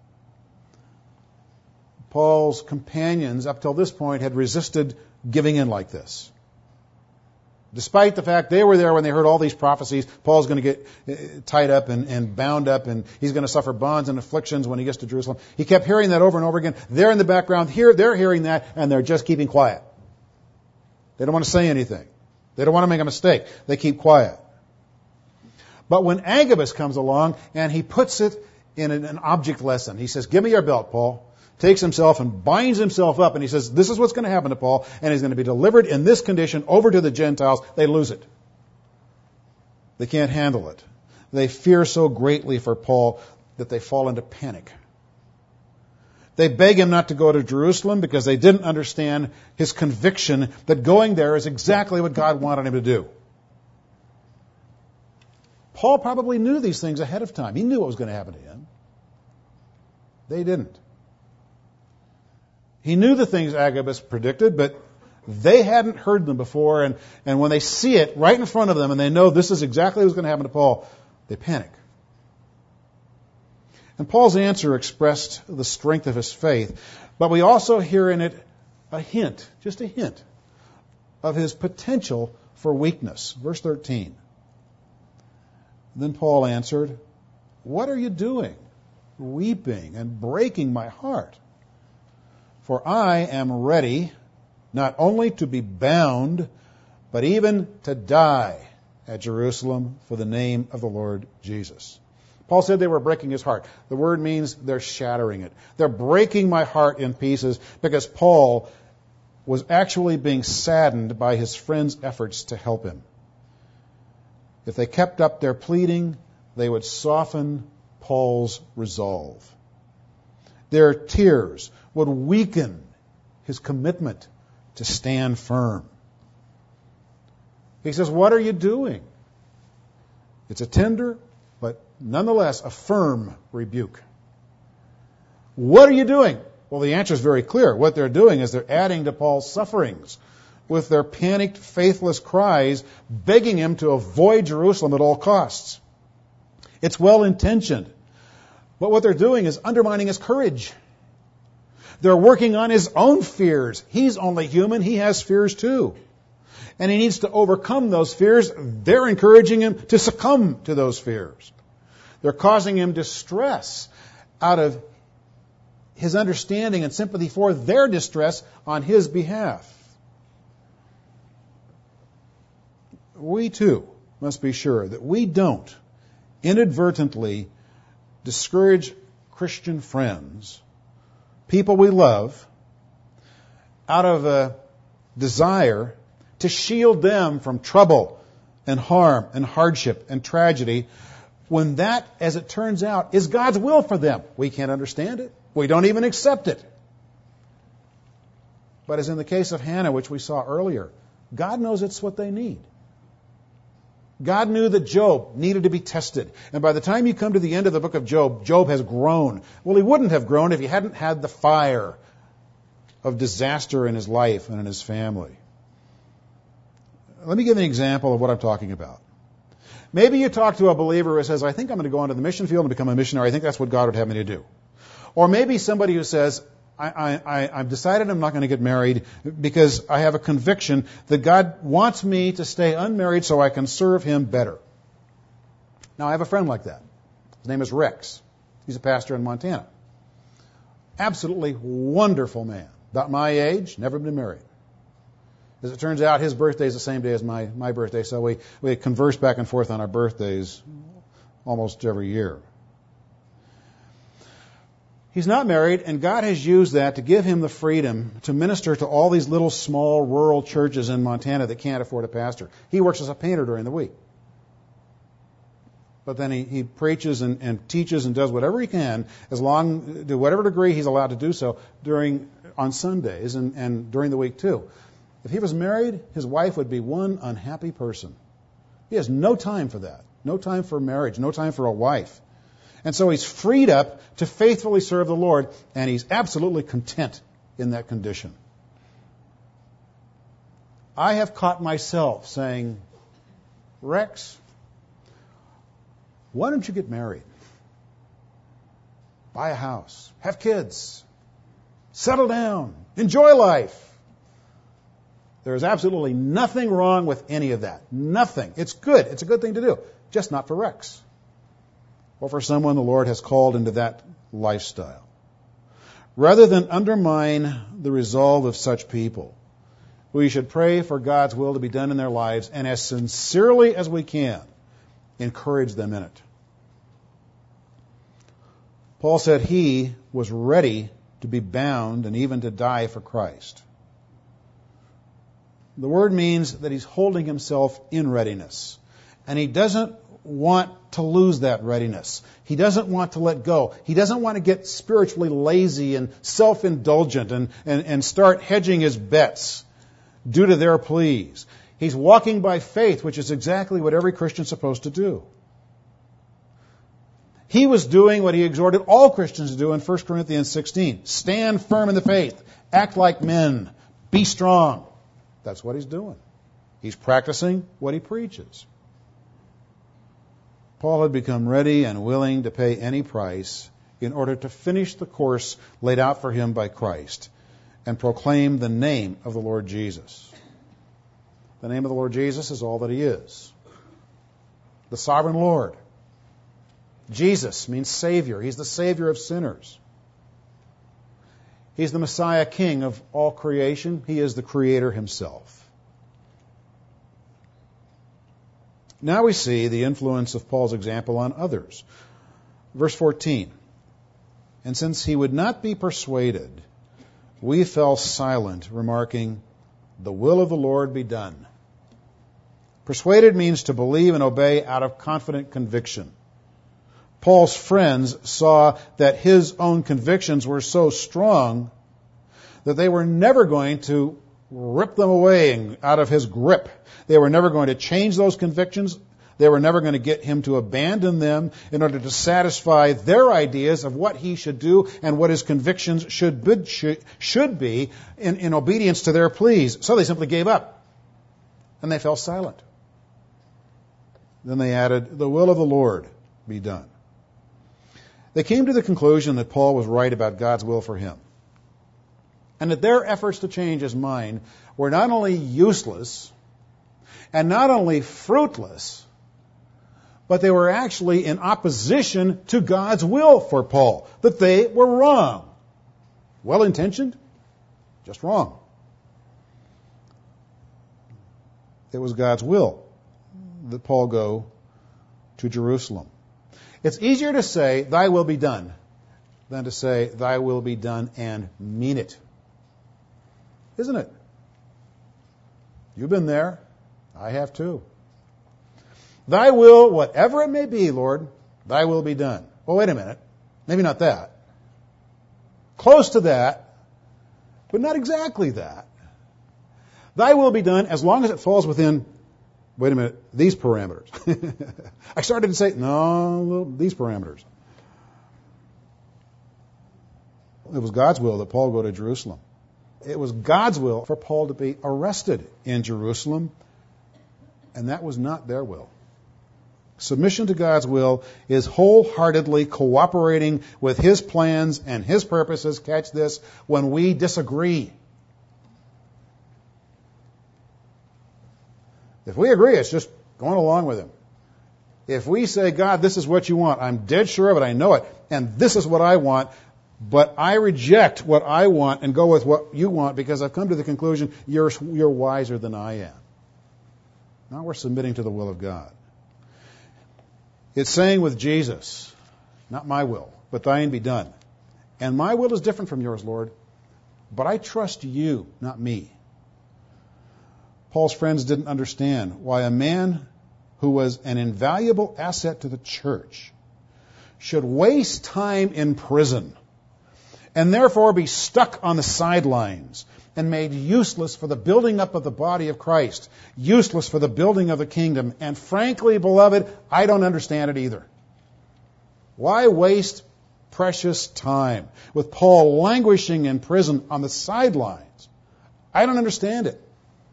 Paul's companions, up till this point, had resisted giving in like this. Despite the fact they were there when they heard all these prophecies, Paul's going to get tied up and, and bound up, and he's going to suffer bonds and afflictions when he gets to Jerusalem. He kept hearing that over and over again. They're in the background. Here, they're hearing that, and they're just keeping quiet. They don't want to say anything. They don't want to make a mistake. They keep quiet. But when Agabus comes along and he puts it in an, an object lesson, he says, "Give me your belt, Paul." Takes himself and binds himself up, and he says, this is what's going to happen to Paul, and he's going to be delivered in this condition over to the Gentiles. They lose it. They can't handle it. They fear so greatly for Paul that they fall into panic. They beg him not to go to Jerusalem because they didn't understand his conviction that going there is exactly what God wanted him to do. Paul probably knew these things ahead of time. He knew what was going to happen to him. They didn't. He knew the things Agabus predicted, but they hadn't heard them before, and, and when they see it right in front of them and they know this is exactly what's going to happen to Paul, they panic. And Paul's answer expressed the strength of his faith, but we also hear in it a hint, just a hint, of his potential for weakness. Verse thirteen. Then Paul answered, "What are you doing, weeping and breaking my heart? For I am ready not only to be bound, but even to die at Jerusalem for the name of the Lord Jesus." Paul said they were breaking his heart. The word means they're shattering it. They're breaking my heart in pieces because Paul was actually being saddened by his friends' efforts to help him. If they kept up their pleading, they would soften Paul's resolve. Their tears would weaken his commitment to stand firm. He says, "What are you doing?" It's a tender, but nonetheless a firm rebuke. What are you doing? Well, the answer is very clear. What they're doing is they're adding to Paul's sufferings with their panicked, faithless cries, begging him to avoid Jerusalem at all costs. It's well-intentioned, but what they're doing is undermining his courage. They're working on his own fears. He's only human. He has fears too. And he needs to overcome those fears. They're encouraging him to succumb to those fears. They're causing him distress out of his understanding and sympathy for their distress on his behalf. We too must be sure that we don't inadvertently discourage Christian friends, people we love, out of a desire to shield them from trouble and harm and hardship and tragedy, when that, as it turns out, is God's will for them. We can't understand it. We don't even accept it. But as in the case of Hannah, which we saw earlier, God knows it's what they need. God knew that Job needed to be tested. And by the time you come to the end of the book of Job, Job has grown. Well, he wouldn't have grown if he hadn't had the fire of disaster in his life and in his family. Let me give an example of what I'm talking about. Maybe you talk to a believer who says, "I think I'm going to go onto the mission field and become a missionary. I think that's what God would have me to do." Or maybe somebody who says, I, I, I've decided I'm not going to get married because I have a conviction that God wants me to stay unmarried so I can serve Him better. Now, I have a friend like that. His name is Rex. He's a pastor in Montana. Absolutely wonderful man. About my age, never been married. As it turns out, his birthday is the same day as my, my birthday, so we, we converse back and forth on our birthdays almost every year. He's not married, and God has used that to give him the freedom to minister to all these little, small, rural churches in Montana that can't afford a pastor. He works as a painter during the week. But then he, he preaches and, and teaches and does whatever he can, as long, to whatever degree he's allowed to do so, during on Sundays and, and during the week too. If he was married, his wife would be one unhappy person. He has no time for that. No time for marriage. No time for a wife. And so he's freed up to faithfully serve the Lord, and he's absolutely content in that condition. I have caught myself saying, Rex, why don't you get married? Buy a house. Have kids. Settle down. Enjoy life. There is absolutely nothing wrong with any of that. Nothing. It's good. It's a good thing to do. Just not for Rex. Or for someone the Lord has called into that lifestyle. Rather than undermine the resolve of such people, we should pray for God's will to be done in their lives, and as sincerely as we can, encourage them in it. Paul said he was ready to be bound and even to die for Christ. The word means that he's holding himself in readiness, and he doesn't want to lose that readiness. He doesn't want to let go. He doesn't want to get spiritually lazy and self-indulgent and, and, and start hedging his bets due to their pleas. He's walking by faith, which is exactly what every Christian is supposed to do. He was doing what he exhorted all Christians to do in First Corinthians sixteen. Stand firm in the faith. Act like men. Be strong. That's what he's doing. He's practicing what he preaches. Paul had become ready and willing to pay any price in order to finish the course laid out for him by Christ and proclaim the name of the Lord Jesus. The name of the Lord Jesus is all that he is. The sovereign Lord. Jesus means Savior. He's the Savior of sinners. He's the Messiah King of all creation. He is the Creator himself. Now we see the influence of Paul's example on others. Verse fourteen. And since he would not be persuaded, we fell silent, remarking, the will of the Lord be done. Persuaded means to believe and obey out of confident conviction. Paul's friends saw that his own convictions were so strong that they were never going to rip them away and out of his grip. They were never going to change those convictions. They were never going to get him to abandon them in order to satisfy their ideas of what he should do and what his convictions should be, should be in, in obedience to their pleas. So they simply gave up. And they fell silent. Then they added, the will of the Lord be done. They came to the conclusion that Paul was right about God's will for him, and that their efforts to change his mind were not only useless and not only fruitless, but they were actually in opposition to God's will for Paul, that they were wrong. Well-intentioned, just wrong. It was God's will that Paul go to Jerusalem. It's easier to say, thy will be done, than to say, thy will be done and mean it. Isn't it? You've been there. I have too. Thy will, whatever it may be, Lord, thy will be done. Well, wait a minute. Maybe not that. Close to that, but not exactly that. Thy will be done as long as it falls within, wait a minute, these parameters. I started to say, no, these parameters. It was God's will that Paul go to Jerusalem. It was God's will for Paul to be arrested in Jerusalem, and that was not their will. Submission to God's will is wholeheartedly cooperating with His plans and His purposes, catch this, when we disagree. If we agree, it's just going along with Him. If we say, God, this is what you want, I'm dead sure of it, I know it, and this is what I want, but I reject what I want and go with what you want because I've come to the conclusion you're, you're wiser than I am. Now we're submitting to the will of God. It's saying with Jesus, not my will, but thine be done. And my will is different from yours, Lord, but I trust you, not me. Paul's friends didn't understand why a man who was an invaluable asset to the church should waste time in prison and therefore be stuck on the sidelines and made useless for the building up of the body of Christ, useless for the building of the kingdom. And frankly, beloved, I don't understand it either. Why waste precious time with Paul languishing in prison on the sidelines? I don't understand it.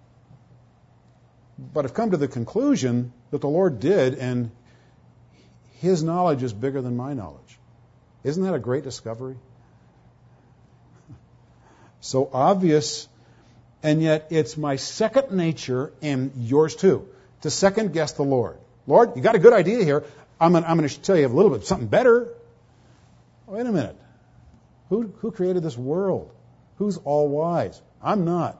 But I've come to the conclusion that the Lord did, and His knowledge is bigger than my knowledge. Isn't that a great discovery? So obvious, and yet it's my second nature, and yours too, to second guess the Lord. Lord, you got a good idea here. I'm going, I'm going to tell you a little bit something better. Wait a minute. Who, who created this world? Who's all wise? I'm not.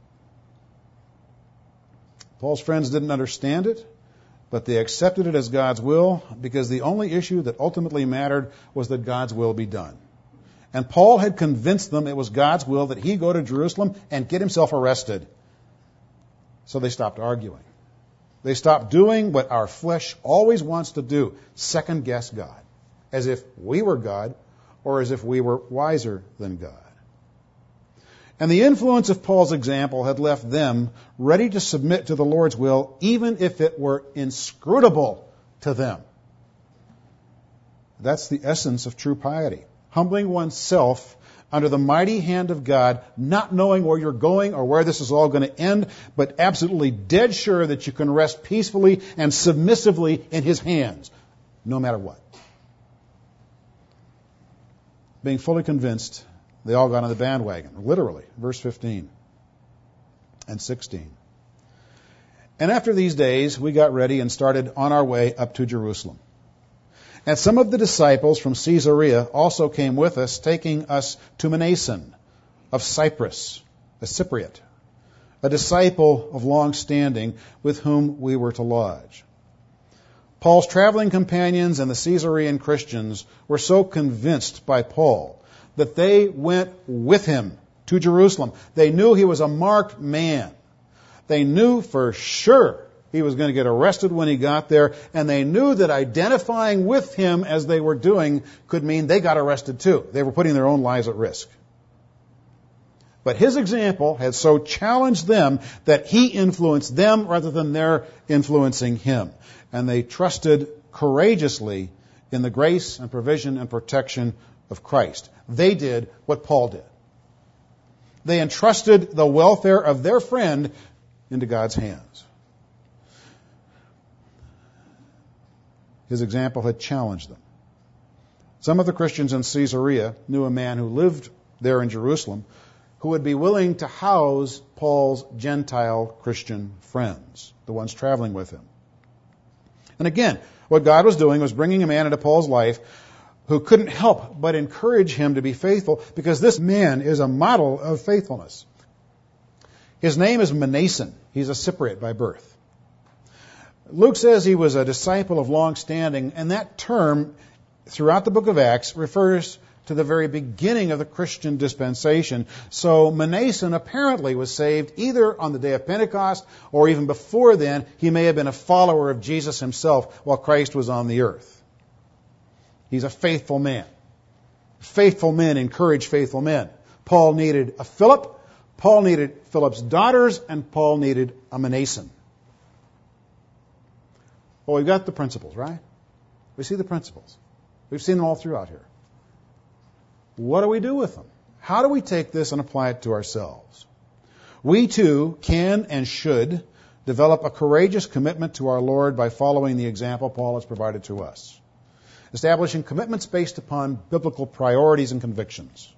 Paul's friends didn't understand it, but they accepted it as God's will because the only issue that ultimately mattered was that God's will be done. And Paul had convinced them it was God's will that he go to Jerusalem and get himself arrested. So they stopped arguing. They stopped doing what our flesh always wants to do, second guess God, as if we were God or as if we were wiser than God. And the influence of Paul's example had left them ready to submit to the Lord's will, even if it were inscrutable to them. That's the essence of true piety. Humbling oneself under the mighty hand of God, not knowing where you're going or where this is all going to end, but absolutely dead sure that you can rest peacefully and submissively in His hands, no matter what. Being fully convinced, they all got on the bandwagon, literally, verse fifteen and sixteen. And after these days, we got ready and started on our way up to Jerusalem. And some of the disciples from Caesarea also came with us, taking us to Mnason of Cyprus, a Cypriot, a disciple of long standing with whom we were to lodge. Paul's traveling companions and the Caesarean Christians were so convinced by Paul that they went with him to Jerusalem. They knew he was a marked man. They knew for sure he was going to get arrested when he got there, and they knew that identifying with him as they were doing could mean they got arrested too. They were putting their own lives at risk. But his example had so challenged them that he influenced them rather than their influencing him. And they trusted courageously in the grace and provision and protection of Christ. They did what Paul did. They entrusted the welfare of their friend into God's hands. His example had challenged them. Some of the Christians in Caesarea knew a man who lived there in Jerusalem who would be willing to house Paul's Gentile Christian friends, the ones traveling with him. And again, what God was doing was bringing a man into Paul's life who couldn't help but encourage him to be faithful, because this man is a model of faithfulness. His name is Mnason. He's a Cypriot by birth. Luke says he was a disciple of long standing, and that term throughout the book of Acts refers to the very beginning of the Christian dispensation. So Mnason apparently was saved either on the day of Pentecost or even before then. He may have been a follower of Jesus himself while Christ was on the earth. He's a faithful man. Faithful men encourage faithful men. Paul needed a Philip, Paul needed Philip's daughters, and Paul needed a Mnason. Well, we've got the principles, right? We see the principles. We've seen them all throughout here. What do we do with them? How do we take this and apply it to ourselves? We too can and should develop a courageous commitment to our Lord by following the example Paul has provided to us, establishing commitments based upon biblical priorities and convictions,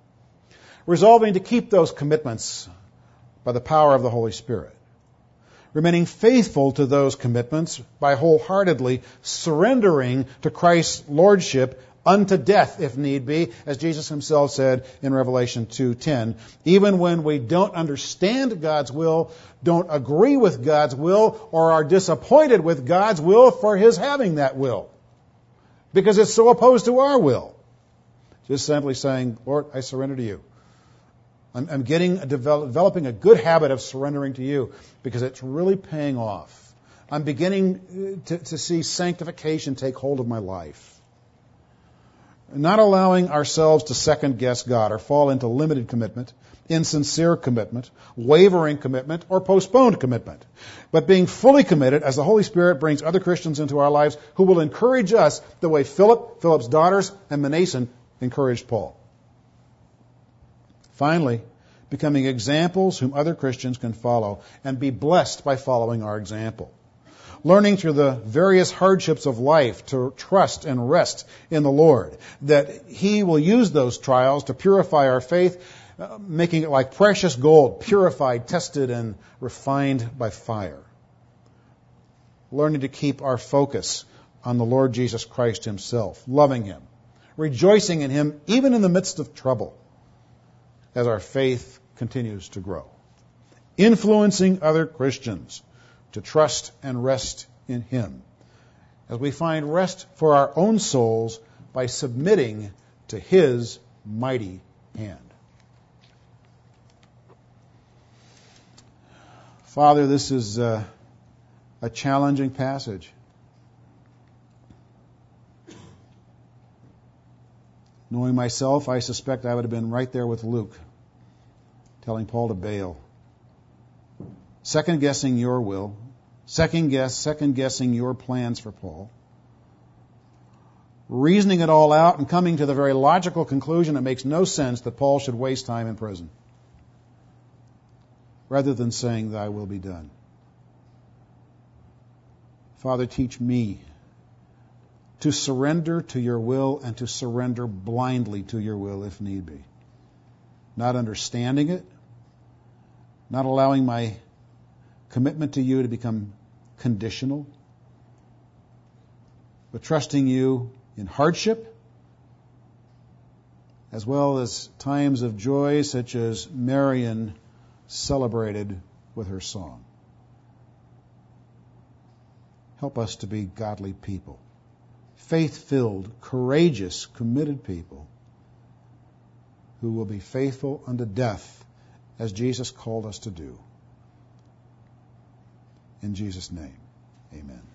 resolving to keep those commitments by the power of the Holy Spirit, remaining faithful to those commitments by wholeheartedly surrendering to Christ's lordship unto death, if need be, as Jesus himself said in Revelation two ten. Even when we don't understand God's will, don't agree with God's will, or are disappointed with God's will for his having that will, because it's so opposed to our will. Just simply saying, Lord, I surrender to you. I'm, I'm getting develop, developing a good habit of surrendering to you because it's really paying off. I'm beginning to, to see sanctification take hold of my life. Not allowing ourselves to second-guess God or fall into limited commitment, insincere commitment, wavering commitment, or postponed commitment, but being fully committed as the Holy Spirit brings other Christians into our lives who will encourage us the way Philip, Philip's daughters, and Manasseh encouraged Paul. Finally, becoming examples whom other Christians can follow and be blessed by following our example. Learning through the various hardships of life to trust and rest in the Lord, that He will use those trials to purify our faith, uh, making it like precious gold, purified, tested, and refined by fire. Learning to keep our focus on the Lord Jesus Christ Himself, loving Him, rejoicing in Him even in the midst of trouble as our faith continues to grow. Influencing other Christians to trust and rest in Him, as we find rest for our own souls by submitting to His mighty hand. Father, this is a, a challenging passage. Knowing myself, I suspect I would have been right there with Luke, telling Paul to bail. Second-guessing your will, second-guess, second-guessing your plans for Paul, reasoning it all out and coming to the very logical conclusion it makes no sense that Paul should waste time in prison, rather than saying, thy will be done. Father, teach me to surrender to your will and to surrender blindly to your will if need be. Not understanding it, not allowing my commitment to you to become conditional, but trusting you in hardship as well as times of joy such as Marian celebrated with her song. Help us to be godly people, faith-filled, courageous, committed people who will be faithful unto death as Jesus called us to do. In Jesus' name, amen.